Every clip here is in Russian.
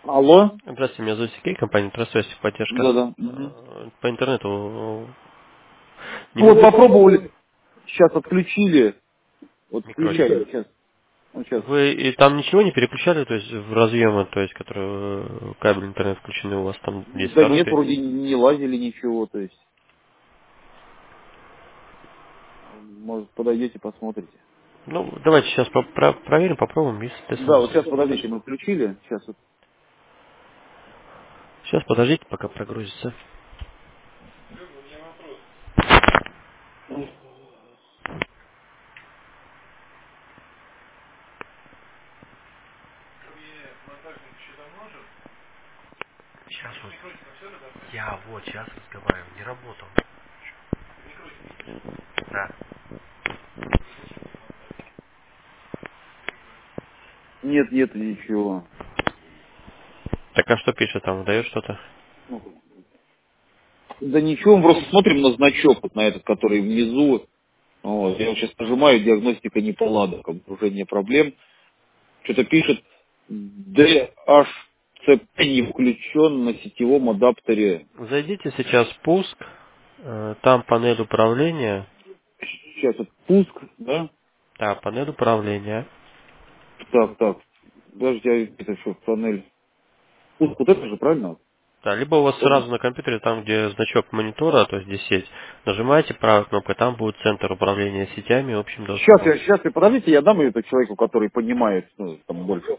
Алло? Здравствуйте, меня зовут Сергей, компания Трасвязь, поддержка. Да-да. Мгм. По интернету не Ну вот могли попробовали, сейчас отключили. Вот включали, микротик? сейчас. Вот сейчас. Вы и там ничего не переключали, то есть в разъемы, то есть которые кабель интернет включены у вас там есть Да второй, нет, третий? вроде не лазили ничего, то есть. Может, подойдете, посмотрите. Ну, давайте сейчас проверим, попробуем, если Да, вот сейчас подождите, подождите. мы включили. Сейчас вот. Сейчас подождите, пока прогрузится. Сейчас вот, я вот сейчас разговариваю, не работал. Да. Нет, нет ничего. Так а что пишет там, выдает что-то? Да ничего, мы просто смотрим на значок, вот на этот, который внизу. Вот, я вот сейчас нажимаю, диагностика неполадок, обнаружение проблем. Что-то пишет DHCP не включен на сетевом адаптере. Зайдите сейчас в пуск, там панель управления, Сейчас вот пуск, да? да, панель управления. Так, так. Подожди, это что, панель? Пуск, вот это же, правильно? Да, либо у вас Понял? сразу на компьютере, там, где значок монитора, то есть здесь сеть, нажимаете правой кнопкой, там будет центр управления сетями и общим доступом. Сейчас, подождите, я дам ее это человеку, который понимает, ну, там больше.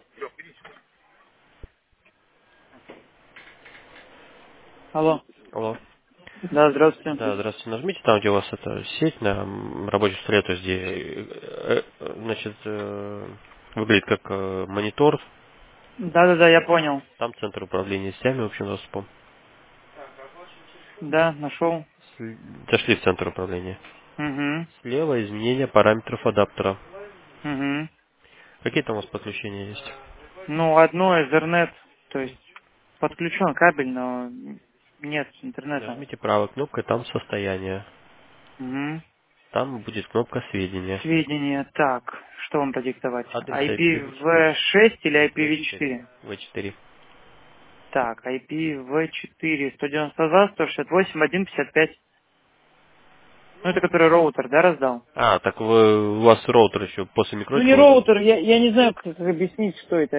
Алло. Алло. Да, здравствуйте. Да, здравствуйте. Нажмите там, где у вас эта сеть на рабочем столе, то есть где, значит, выглядит как монитор, Да, я понял. там центр управления сетями и общим доступом. Да, нашел. Зашли в центр управления. Угу. Слева изменение параметров адаптера. Угу. Какие там у вас подключения есть? Ну, одно Ethernet, то есть подключен кабель, но нет интернета. Нажмите правой кнопкой, там состояние. Угу. Там будет кнопка сведения. Сведения, так, что вам продиктовать? Адрес IP. IPv6 или V4. IPv4? V4. Так, IPv4, 192, 168, 155. Ну, это который роутер, да, раздал? А, так у вас роутер еще после Ну, микротика не уже? роутер, я не знаю, как объяснить, что это.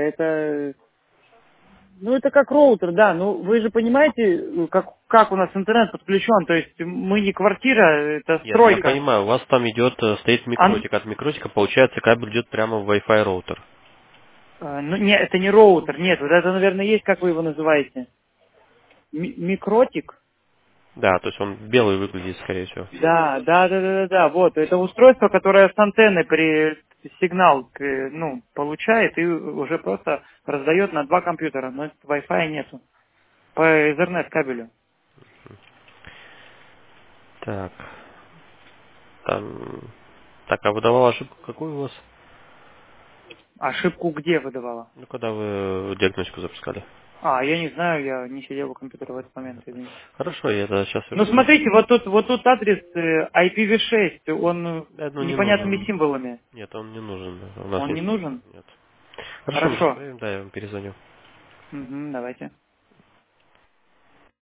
Ну, это как роутер, да. Ну, вы же понимаете, как у нас интернет подключен. То есть мы не квартира, это Нет, я стройка. понимаю, у вас там идет, стоит микротик. От микротика, получается, кабель идет прямо в Wi-Fi роутер. Ну, не, это не роутер, нет. Вот это, наверное, есть, как вы его называете. Микротик? Да, то есть он белый выглядит, скорее всего. Да, вот. Это устройство, которое с антенной при сигнал, ну, получает и уже просто раздает на два компьютера. Но Wi-Fi нету. По Ethernet кабелю. Так, там... Так, а выдавал ошибку какую у вас? Ошибку где выдавала? Ну, когда вы диагностику запускали. Я не знаю, я не сидел у компьютера в этот момент, извините. Хорошо, я это сейчас Ну, вернусь. смотрите, вот тут адрес IPv6, он Ну, не непонятными нужен. символами. Нет, он не нужен. У нас Он не есть... нужен? Нет. Хорошо, мы сейчас Хорошо. проверим, да, я вам перезвоню. Давайте.